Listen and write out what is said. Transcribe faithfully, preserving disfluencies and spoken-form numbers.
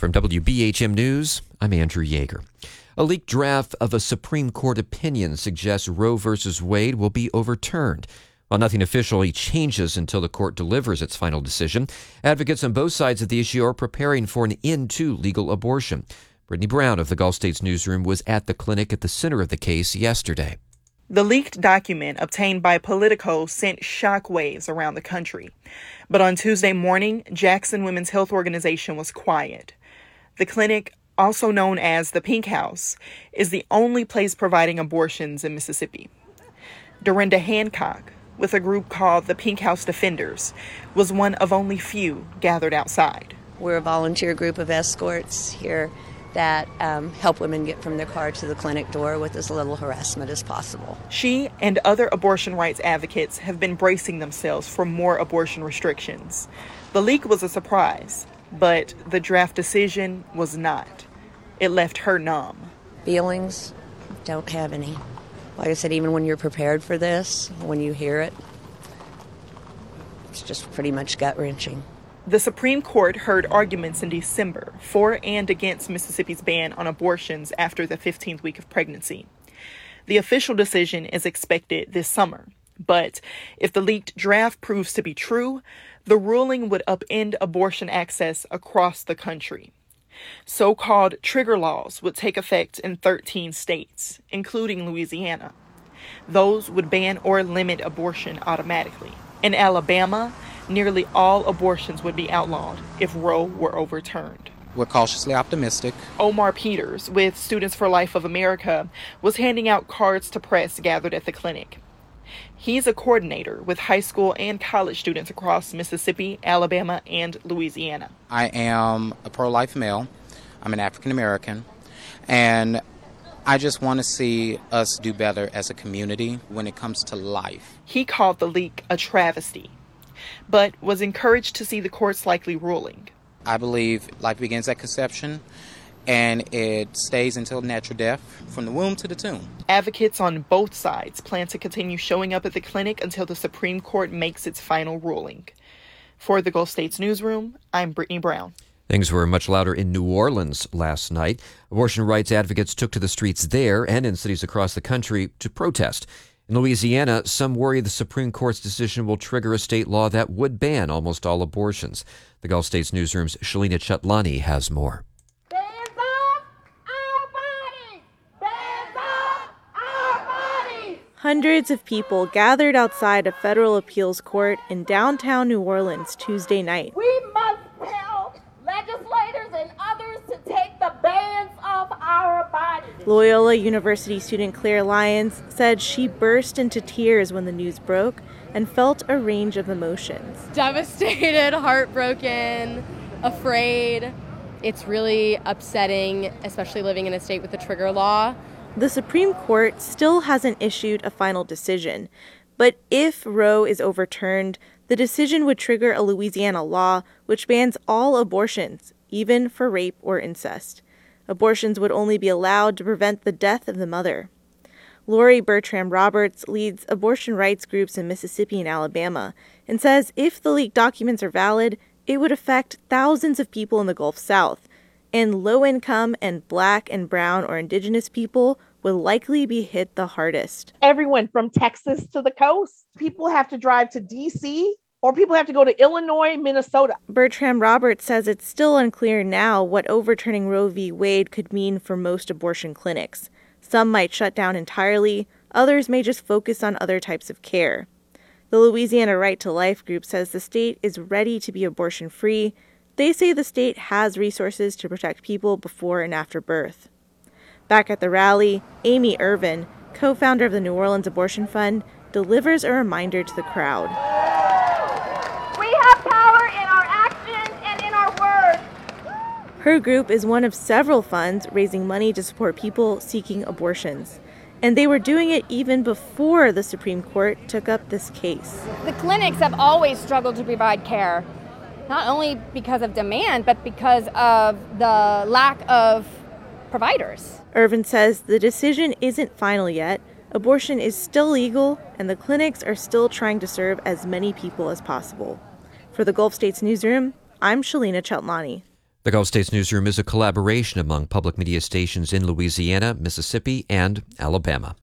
From W B H M News, I'm Andrew Yeager. A leaked draft of a Supreme Court opinion suggests Roe v. Wade will be overturned. While nothing officially changes until the court delivers its final decision, advocates on both sides of the issue are preparing for an end to legal abortion. Brittany Brown of the Gulf States Newsroom was at the clinic at the center of the case yesterday. The leaked document obtained by Politico sent shockwaves around the country. But on Tuesday morning, Jackson Women's Health Organization was quiet. The clinic, also known as the Pink House, is the only place providing abortions in Mississippi. Dorinda Hancock, with a group called the Pink House Defenders, was one of only few gathered outside. We're a volunteer group of escorts here that um, help women get from their car to the clinic door with as little harassment as possible. She and other abortion rights advocates have been bracing themselves for more abortion restrictions. The leak was a surprise, but the draft decision was not. It left her numb. Feelings? Don't have any. Like I said, even when you're prepared for this, when you hear it, it's just pretty much gut-wrenching. The Supreme Court heard arguments in December for and against Mississippi's ban on abortions after the fifteenth week of pregnancy. The official decision is expected this summer, but if the leaked draft proves to be true, the ruling would upend abortion access across the country. So-called trigger laws would take effect in thirteen states, including Louisiana. Those would ban or limit abortion automatically. In Alabama, nearly all abortions would be outlawed if Roe were overturned. We're cautiously optimistic. Omar Peters, with Students for Life of America, was handing out cards to press gathered at the clinic. He's a coordinator with high school and college students across Mississippi, Alabama, and Louisiana. I am a pro-life male. I'm an African American. And I just want to see us do better as a community when it comes to life. He called the leak a travesty, but was encouraged to see the court's likely ruling. I believe life begins at conception, and it stays until natural death, from the womb to the tomb. Advocates on both sides plan to continue showing up at the clinic until the Supreme Court makes its final ruling. For the Gulf States Newsroom, I'm Brittany Brown. Things were much louder in New Orleans last night. Abortion rights advocates took to the streets there and in cities across the country to protest. In Louisiana, some worry the Supreme Court's decision will trigger a state law that would ban almost all abortions. The Gulf States Newsroom's Shalina Chatlani has more. Hundreds of people gathered outside a federal appeals court in downtown New Orleans Tuesday night. We must tell legislators and others to take the bans off our bodies. Loyola University student Claire Lyons said she burst into tears when the news broke and felt a range of emotions. Devastated, heartbroken, afraid. It's really upsetting, especially living in a state with a trigger law. The Supreme Court still hasn't issued a final decision, but if Roe is overturned, the decision would trigger a Louisiana law which bans all abortions, even for rape or incest. Abortions would only be allowed to prevent the death of the mother. Lori Bertram Roberts leads abortion rights groups in Mississippi and Alabama and says if the leaked documents are valid, it would affect thousands of people in the Gulf South, and low-income and black and brown or indigenous people will likely be hit the hardest. Everyone from Texas to the coast, people have to drive to D C or people have to go to Illinois, Minnesota. Bertram Roberts says it's still unclear now what overturning Roe v. Wade could mean for most abortion clinics. Some might shut down entirely, others may just focus on other types of care. The Louisiana Right to Life group says the state is ready to be abortion-free. They say the state has resources to protect people before and after birth. Back at the rally, Amy Irvin, co-founder of the New Orleans Abortion Fund, delivers a reminder to the crowd. We have power in our actions and in our words. Her group is one of several funds raising money to support people seeking abortions. And they were doing it even before the Supreme Court took up this case. The clinics have always struggled to provide care, not only because of demand, but because of the lack of providers. Irvin says the decision isn't final yet. Abortion is still legal, and the clinics are still trying to serve as many people as possible. For the Gulf States Newsroom, I'm Shalina Chatlani. The Gulf States Newsroom is a collaboration among public media stations in Louisiana, Mississippi, and Alabama.